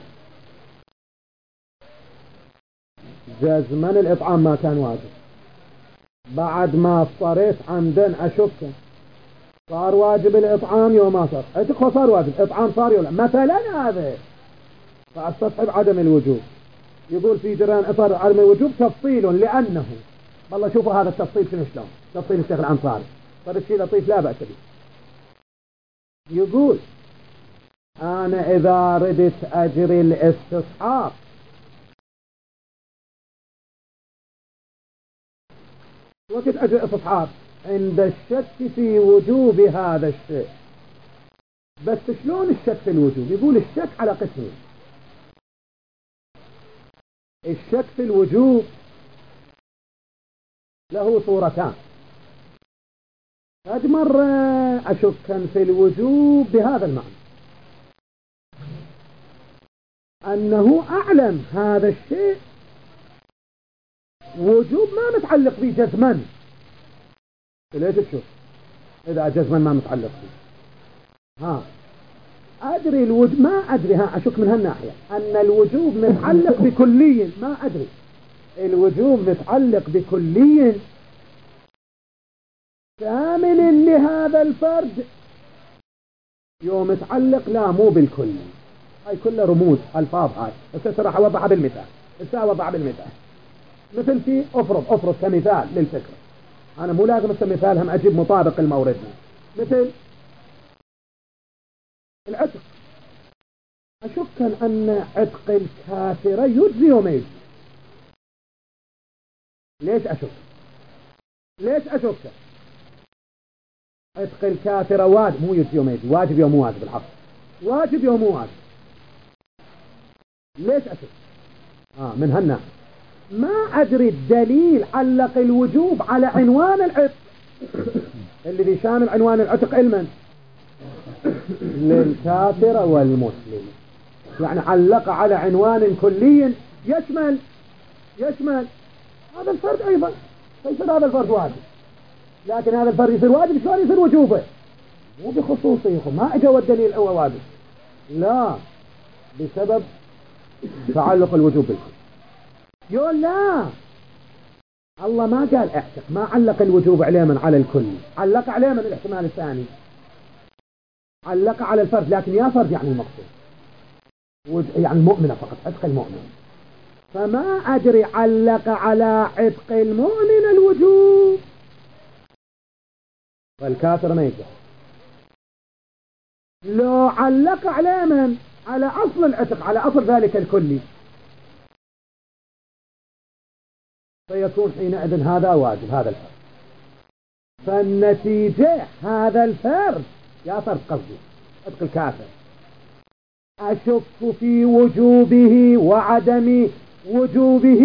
جزما الإطعام ما كان واجب، بعد ما افطريت عمدا أشك صار واجب الإطعام يوم ما صار اتقوى صار واجب إطعام صار ولا مثلا، هذا فاستصحب عدم الوجوب. يقول في جريان إطار عدم الوجوب تفصيل لأنه، والله شوفوا هذا التفصيل شنو شلون تفصيل الشيخ الأنصاري، طيب الشيء لطيف لا بأس به. يقول أنا إذا ردت أجري الاستصحاب وقت أجري الاستصحاب عند الشك في وجوب هذا الشيء. بس شلون الشك في الوجوب؟ يقول الشك على قسمين. الشك في الوجوب له صورتان. هذه مرة أشك في الوجوب بهذا المعنى أنه أعلم هذا الشيء وجوب ما متعلق به جزما. ليش تشوف إذا جزما ما متعلق به؟ ها أدري الوجوب ما أدري، ها أشك من هالناحية أن الوجوب متعلق بكلي، ما أدري الوجوب متعلق بكلي كامل لهذا الفرد يوم متعلق لا مو بالكل. هاي كلها رموز ألفاظ. هاي بس راح أوضحها بالمثال. بس أوضحها بالمثال مثل في أفرض أفرض كمثال للفكرة. أنا مو لازم مثال هم أجيب مطابق المورد. مثل العتق، أشك أن عتق الكافرة يجزي وما يجزي. ليش أشك؟ ليش أشك؟ عتق الكافرة واجب مو يجزي وما يجزي، واجب يوم مو واجب الحق، واجب يوم مو واجب. ليش أشك؟ آه من هنا ما أدري الدليل علق الوجوب على عنوان العتق اللي بيشامل عنوان العتق علما للكافر والمسلم، يعني علق على عنوان كلي يشمل يشمل هذا الفرد أيضا، فيصير هذا الفرد واجب. لكن هذا الفرد يصير واجب شلون يصير وجوبه؟ مو بخصوصه، ما اجى والدليل هو واجب، لا بسبب تعلق الوجوب بالكل. يقول لا الله ما قال اعتق، ما علق الوجوب عليه من على الكل، علق عليه من الاحتمال الثاني، علق على الفرد. لكن يا فرد يعني المقصود يعني المؤمنة فقط، عتق المؤمن. فما أدري علق على عتق المؤمن الوجوب والكافر ما يجب. لو علق على من؟ على أصل العتق، على أصل ذلك الكلي، فيكون حينئذ هذا واجب هذا الفرد. فالنتيجة هذا الفرد يا فرد قصدي عتق الكافر أشك في وجوبه وعدم وجوبه.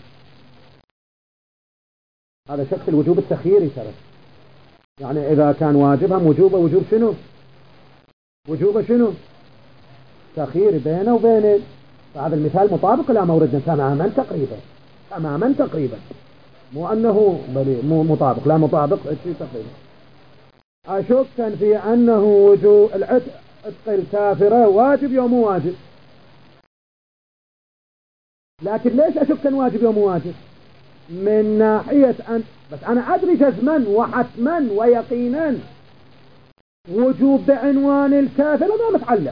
هذا شك في الوجوب التخييري ترى، يعني إذا كان واجبها وجوبه وجوب شنو؟ وجوبه شنو؟ تخييري بينه وبين. فهذا المثال مطابق لا موردنا تماما تقريبا، تماما تقريبا، مو أنه بل مو مطابق، لا مطابق شيء تقريبا. أشك في أنه وجوب العتق الكافرة واجب يوم واجب. لكن ليش أشك أن واجب يوم واجب؟ من ناحية أن بس أنا أدري جزما وحتما ويقينا وجوب بعنوان الكافر ما متعلق.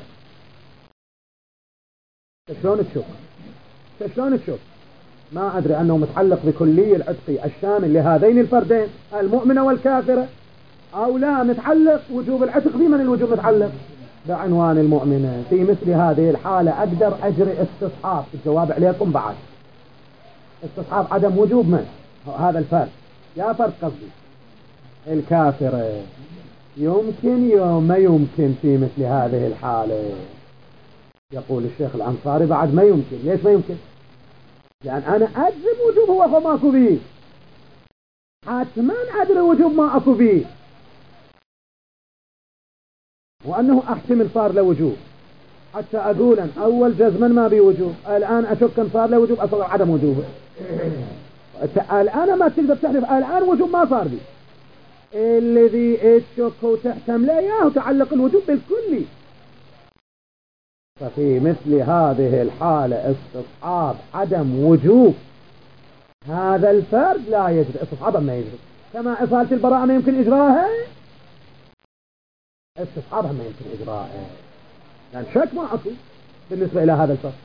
شلون تشوف؟ شلون تشوف؟ ما أدري أنه متعلق بكلي العتق الشامل لهذين الفردين المؤمنة والكافرة، أو لا متعلق وجوب العتق بمن الوجوب متعلق بعنوان المؤمنة. في مثل هذه الحالة أقدر أجري استصحاب. الجواب عليكم بعد استصحاب عدم وجوب من هذا الفرق، يا فرق قصدي الكافر يمكن يوم ما يمكن في مثل هذه الحالة. يقول الشيخ الأنصاري بعد ما يمكن. ليش ما يمكن؟ لأن أنا أجزم وجوب هو ما أكو به، حتما أدري وجوب ما أكو به، وأنه أحتمل صار له وجوب حتى أقول أن أول جزما ما بي وجوب، الآن أشك أن صار له وجوب أصلا عدم وجوبه. الآن ما تقدر تحلف الآن وجوب ما صار بي، الذي تشك وتحتمل إياه تعلق الوجوب بالكلي. ففي مثل هذه الحالة استصحاب عدم وجوب هذا الفرد لا يجري، استصحابا ما يجري، كما إصالة البراءة ما يمكن إجراءها استصحابها ما يمكن إجراءها، لأن يعني شك ما أكو بالنسبة إلى هذا الفرد.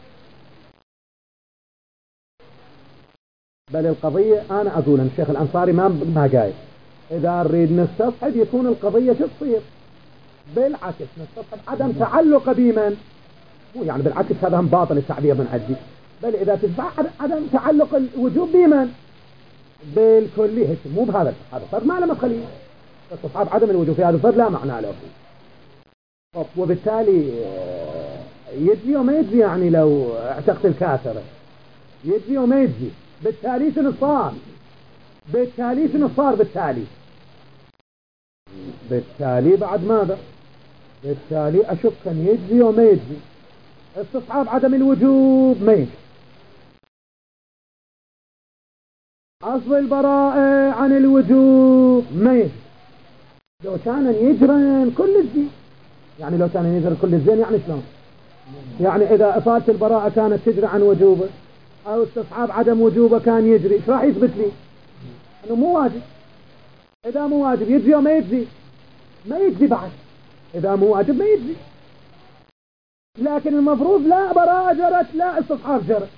بل القضية أنا أقول أن الشيخ الأنصاري ما ما قايل إذا نريد نستصحب يكون القضية شو تصير؟ بالعكس نستصحب عدم تعلق بمن، مو يعني بالعكس هذا هم باطل التعبير من عدي، بل إذا تتبع عدم تعلق الوجوب بمن بالكلي، هيك مو بهذا هذا فرد ما له مدخلية. استصحاب عدم الوجوب في هذا الفرد لا معنى له، وبالتالي يجزي وما يجزي. يعني لو اعتقت الكافر يجزي وما يجزي، بالتالي شنو صار؟ بالتالي شنو صار؟ بالتالي بالتالي بعد ماذا؟ بالتالي أشك أن يجزي وما يجزي. استصحاب عدم الوجوب ما يجزي، أصل البراءة عن الوجوب ما يجزي. لو كان يجرن كل الزين، يعني لو كان يجرن كل الزين يعني شلون؟ يعني إذا إصالة البراءة كانت تجري عن وجوبه أو استصحاب عدم وجوبه كان يجري، إيش راح يثبت لي؟ أنه مو واجب. إذا مو واجب يجزي وما يجزي؟ ما يجزي بعد. إذا مو واجب ما يجزي. لكن المفروض لا براءة جرت لا استصحاب جرت،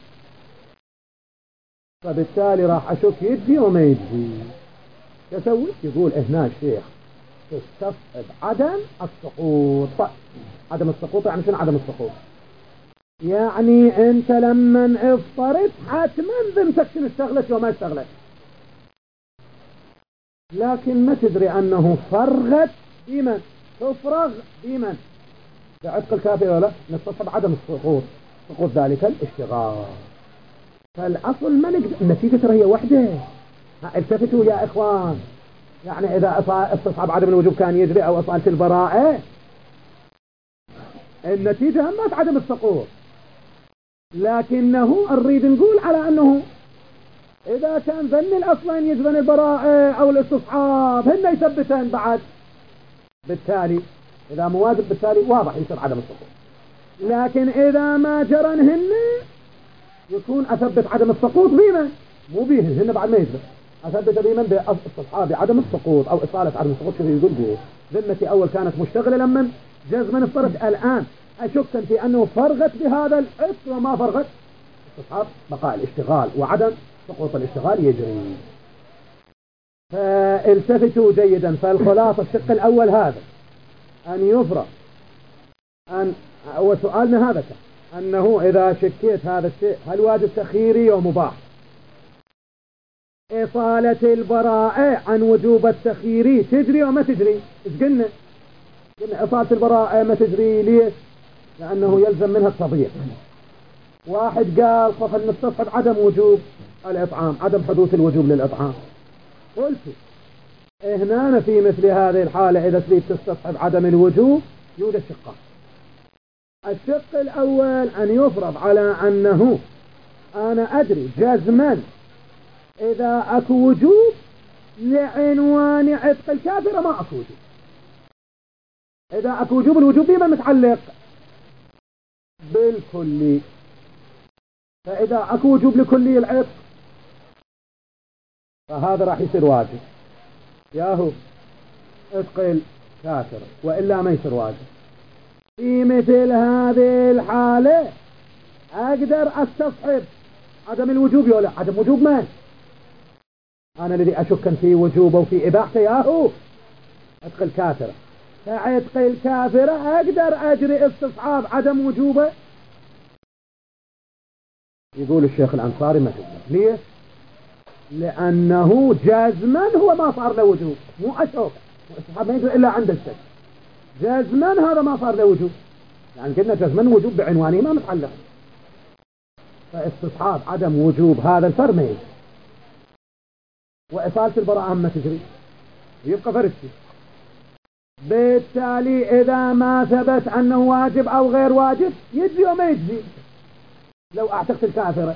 فبالتالي راح أشك يجزي وما يجزي. يسوي يقول هنا الشيخ تستصحب عدم السقوط. عدم السقوط يعني شنو عدم السقوط؟ يعني أنت لما افترض حتما ذمتك شنو اشتغلت وما اشتغلت، لكن ما تدري أنه فرغت بمن؟ تفرغ بمن؟ بعتق الكافر ولا نستصحب عدم السقوط، سقوط ذلك الاشتغال. فالأصل ما نقدر، النتيجة هي وحدة. التفتوا يا إخوان، يعني إذا استصحاب عدم الوجوب كان يجري أو إصالة البراءة النتيجة همت عدم السقوط، لكنه نريد نقول على أنه إذا كان ذن الأصلين يجرن البراءة أو الاستصحاب هن يثبتن بعد، بالتالي إذا مواجب بالتالي واضح يصير عدم السقوط. لكن إذا ما جرنهن يكون أثبت عدم السقوط بمن؟ مو بيهن هن بعد ما يجرن، أثبت بمن؟ باستصحاب عدم السقوط أو إصالة عدم السقوط. شوف يقول بيه ذمتي أول كانت مشتغلة لما جزما افترض، الآن أشك في أنه فرغت بهذا العتق وما فرغت استصحاب بقاء الاشتغال وعدم سقوط الاشتغال يجري. فالتفتوا جيدا. فالخلاصة الشق الأول هذا أن يفرغ أن وسؤالنا هذا كان أنه إذا شكيت هذا الشيء هل واجب تخييري ومباح؟ إصالة البراءة عن وجوب التخييري تجري وما تجري؟ إيش قلنا؟ قلنا إصالة البراءة ما تجري. ليش؟ لأنه يلزم منها التضييق. واحد قال خف نستصحب عدم وجوب الإطعام، عدم حدوث الوجوب للإطعام. قلت هنا في مثل هذه الحالة إذا تريد تستصحب عدم الوجوب يوجد شقان. الشق الأول أن يفرض على أنه أنا أدري جزما إذا أكو وجوب لعنوان عتق الكافر ما أكو وجوب. إذا أكو وجوب الوجوب بما متعلق بالكلي، فإذا أكو وجوب لكلي العتق فهذا راح يصير واجب ياهو عتق الكافر، وإلا ما يصير واجب. في مثل هذه الحالة أقدر أستصحب عدم الوجوب ولا عدم وجوب من؟ أنا الذي أشك في وجوبه وفي إباحته ياهو عتق الكافر. فعتق الكافر أقدر أجري استصحاب عدم وجوبه. يقول الشيخ الأنصاري ما تقدر. ليه؟ لأنه جازما هو ما صار له وجوب، مو أشوف الاستصحاب ما يجري إلا عند الشك، جازما هذا ما صار له وجوب، يعني قلنا جازما وجوب بعنوانه ما متعلق، فاستصحاب عدم وجوب هذا الفرد ما يجري، وإصالة البراءة ما تجري يبقى فرشي. بالتالي إذا ما ثبت أنه واجب أو غير واجب يجزي وما يجزي. لو أعتقت الكافرة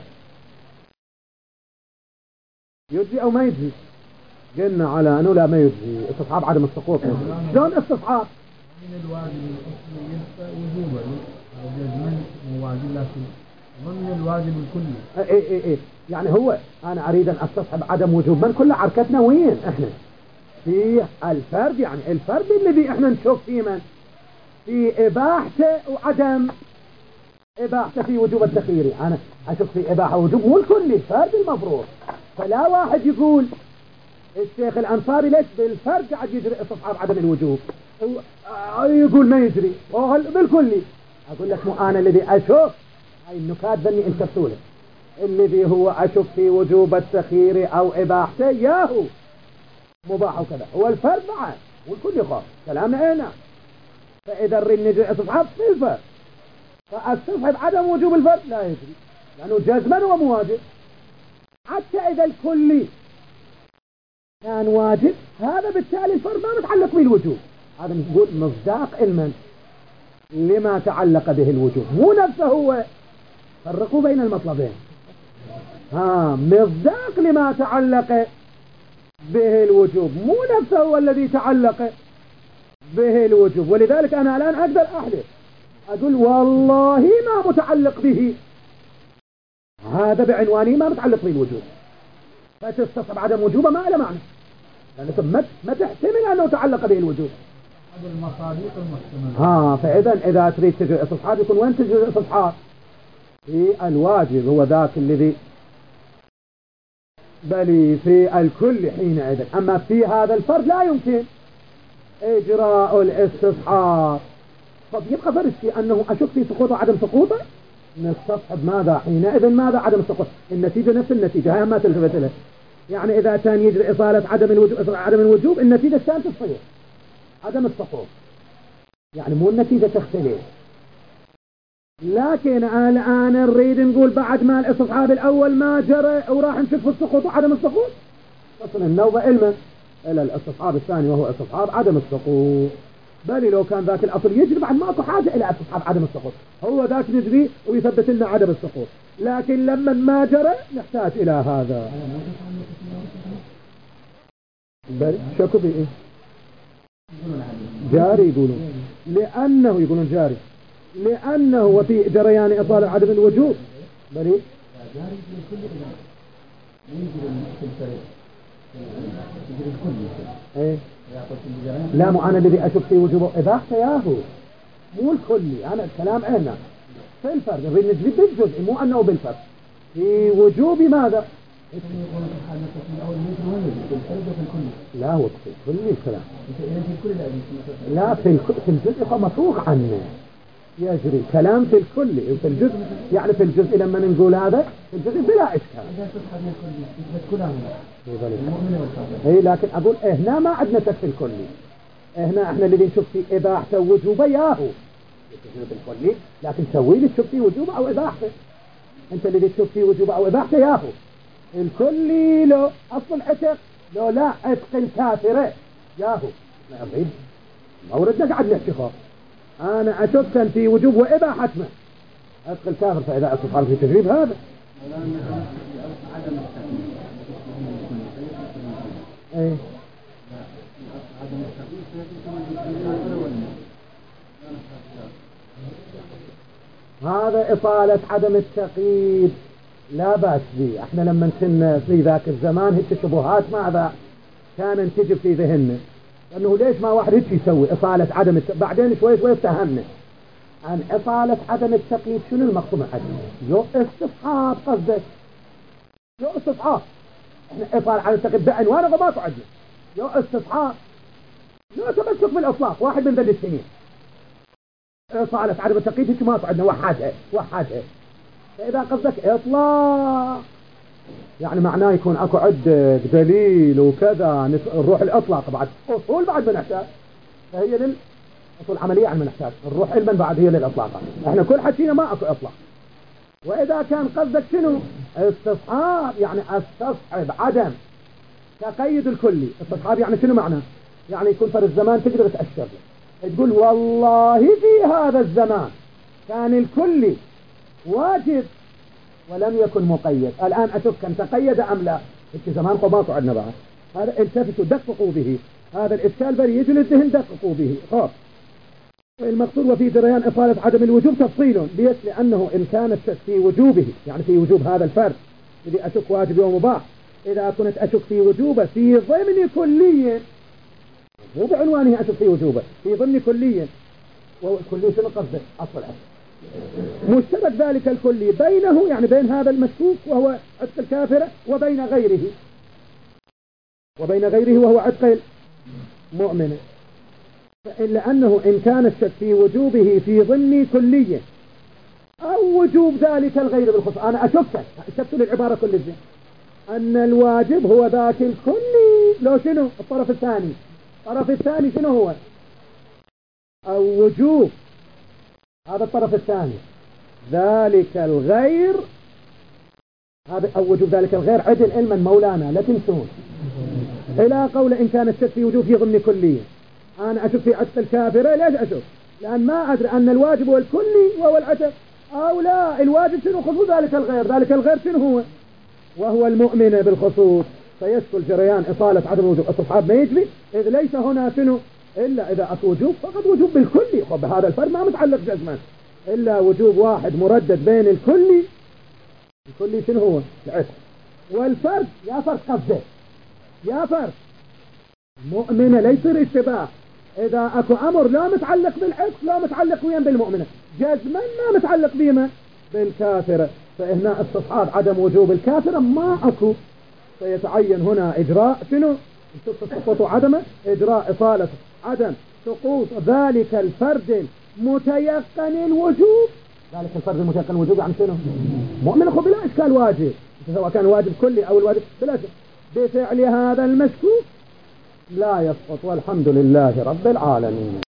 يجزي أو ما يجزي؟ قلنا على أنه لا ما يجزي، استصحاب عدم السقوط. شلون استصحاب؟ من الواجب الأصلي يبقى وجوبا أو جزما مواجب، لكن ومن الواجب الكلي. إيه إيه إيه يعني هو أنا أريد أن استصحب عدم وجوب من كل عركتنا وين إحنا؟ في الفرد، يعني الفرد الذي إحنا نشوف فيه من في إباحته وعدم إباحته في وجوب التخييري. أنا أشوف في إباحة وجوب مو الكل، فرد المفروض. فلا واحد يقول الشيخ الأنصاري ليش بالفرد قاعد يجري استصحاب عدم الوجوب، يقول ما يجري بالكلي. أقول لك مو أنا الذي أشوف، هاي النكات ذني انت بسولة، الذي هو أشوف في وجوب التخييري أو إباحته ياهو مباح وكذا، هو الفرد معه والكل يخاف كلامنا هنا. فإذا نريد نجري استصحاب في الفرد، فاستصحب عدم وجوب الفرد لا يجري لأنه جزما هو مواجب. حتى إذا الكلي كان واجب هذا بالتالي الفرد ما متعلق به الوجوب، هذا نقول مصداق علما لما تعلق به الوجوب، مو نفسه هو. فرقوا بين المطلبين. ها مصداق لما تعلق به الوجوب، مو نفسه هو الذي تعلق به الوجوب. ولذلك أنا الآن أقدر أحلف أقول والله ما متعلق به، هذا بعنوانه ما متعلق به الوجوب، فتستصحب عدم وجوبه ما له معنى، لأنك ما ما تحتمل أنه تعلق به الوجوب. هذا المصادق المحتملة. ها فإذا إذا تريد تجري استصحاب يكون وين تجري استصحاب؟ في الواجب هو ذاك الذي بل في الكل حينئذ. أما في هذا الفرد لا يمكن إجراء الاستصحاب. طب يبقى فرد في أنه أشك في سقوطه عدم سقوطه، نستصحب ماذا حينئذ؟ ماذا عدم السقوط؟ النتيجة نفس النتيجة، هي ما تلتفت له. يعني إذا كان يجري إصالة عدم الوجوب عدم الوجوب النتيجة كانت تصير عدم السقوط، يعني مو النتيجة تختلف. لكن الآن نريد نقول بعد ما الاستصحاب الأول ما جرى وراح نشوف السقوط وعدم السقوط، تصل النوبة علما إلى الاستصحاب الثاني وهو استصحاب عدم السقوط. بل لو كان ذاك الأصل يجري بعد ماكو حاجة إلى استصحاب عدم السقوط، هو ذاك يجري ويثبت لنا عدم السقوط. لكن لما ما جرى نحتاج إلى هذا. بل شكو بإيه جاري يقولون، لأنه يقولون جاري لأنه وفي جريان إطالة عدم الوجوب بل جاري في كل يجري في الفريق يجري الكل. ايه لا مو أنا الذي أشوف في وجوبه إباحته ياهو، مو الكلي. أنا الكلام هنا في الفرق نريد نجري بالجزء، مو أنه بالفرق في وجوب ماذا. لا هو في كل الكلام، لا في في الجزء مفروغ عنه يجري كلام في الكل وفي الجزء. يعني في الجزء لما نقول هذا في الجزء بلا إشكال. اي لكن أقول هنا ما عندنا شك في الكلي، هنا احنا اللي نشوف في إباحته ووجوبه ياهو بالكلي، لكن سوي لي تشوف في وجوبه أو إباحته. انت اللي تشوف في وجوبه أو إباحته ياهو الكلي لو أصل عتق لو لا عتق الكافرة ياهو ما يضيب موردنا قاعد نحكي خاف. أنا أشك في وجوب وإباحة ما عتق الكافر، فإذا أصل في تجريب هذا ايه هذا إطالة عدم التقييد لا بأس به. احنا لما كنا في ذاك الزمان هيك شبهات ماذا كان تجي في ذهننا، لأنه ليش ما واحد هيك يسوي إطالة عدم التقييد. بعدين شوي شوي افتهمنا عن إطالة عدم التقييد شنو المقصود حد يو استصحاب قصدك يو استصحاب. احنا إطالة عدم التقييد بعنوان وما تعدنا يو استصحاب يو تمسك بالإطلاق واحد من ذي السنين. إطالة عدم التقييد هيك ما تعدنا وحدها وحدها. فإذا قصدك إطلاق يعني معناه يكون اكو عدة دليل وكذا، نروح الاطلاق بعد اصول بعد بنحتاج، فهي للاصول عملية يعني بنحتاج نروح علما بعد هي للاطلاقات. احنا كل حكينا ما اكو اطلاق. واذا كان قصدك شنو استصحاب، يعني استصحب عدم تقيد الكلي. استصحاب يعني شنو معناه؟ يعني يكون في الزمان تقدر تأشر له، تقول والله في هذا الزمان كان الكلي واجب ولم يكن مقيد، الآن أشك كان تقيد أم لا. في زمان قماطو عندنا بعد هذا التفتوا دققوا به، هذا الإشكال بري يجي للذهن دققوا به. خب المقصود وفي جريان إطالة عدم الوجوب تفصيل، ليش؟ لأنه إن كان الشك في وجوبه، يعني في وجوب هذا الفرد الذي أشك واجب ومباح، إذا كنت أشك في وجوبه في ضمن كلي، مو بعنوانه أشك في وجوبه، في ضمن كلي، والكلي شنو قصده؟ أصل الأصل مشترك ذلك الكلي بينه، يعني بين هذا المشكوك وهو عتق الكافرة، وبين غيره، وبين غيره وهو عتق المؤمنة. لأنه إن كان الشك في وجوبه في ضمن كلية أو وجوب ذلك الغير بالخصوص، أنا أشك شكت للعبارة كل الزين أن الواجب هو ذاك الكلي، لو شنو الطرف الثاني، الطرف الثاني شنو هو؟ أو وجوب هذا الطرف الثاني ذلك الغير، هذا أو وجوب ذلك الغير عدل علما مولانا لا تنسون. إلى قول إن كان الشك في وجوب في ضمن كلية، أنا أشك في عتق الكافرة، ليش أشك؟ لأن ما أدري أن الواجب هو الكلي وهو العتق، أو لا الواجب شنو خصوص ذلك الغير، ذلك الغير شنو هو؟ وهو المؤمن بالخصوص، فيشكل جريان إطالة عدم وجوب استصحاب ما يجري، إذ ليس هنا شنو إلا إذا أكو وجوب فقط وجوب بالكلي. خب هذا الفرد ما متعلق جزما، إلا وجوب واحد مردد بين الكلي، الكلي شنو هو؟ العتق، والفرد يا فرد قصده يا فرد مؤمنة، لا يصير اشتباه. إذا أكو أمر لا متعلق بالعتق لا متعلق وين بالمؤمنة، جزما ما متعلق بما بالكافرة، فهنا استصحاب عدم وجوب الكافرة ما أكو، فيتعين هنا إجراء شنو؟ سقوط عدمه، إجراء إطالة عدم سقوط ذلك الفرد متيقن الوجوب. ذلك الفرد المتيقن الوجوب يعني شنو؟ مؤمن أخو بلا إشكال واجب، سواء كان واجب كلي أو الواجب بلا إشكال، بفعل هذا المشكوك لا يسقط، والحمد لله رب العالمين.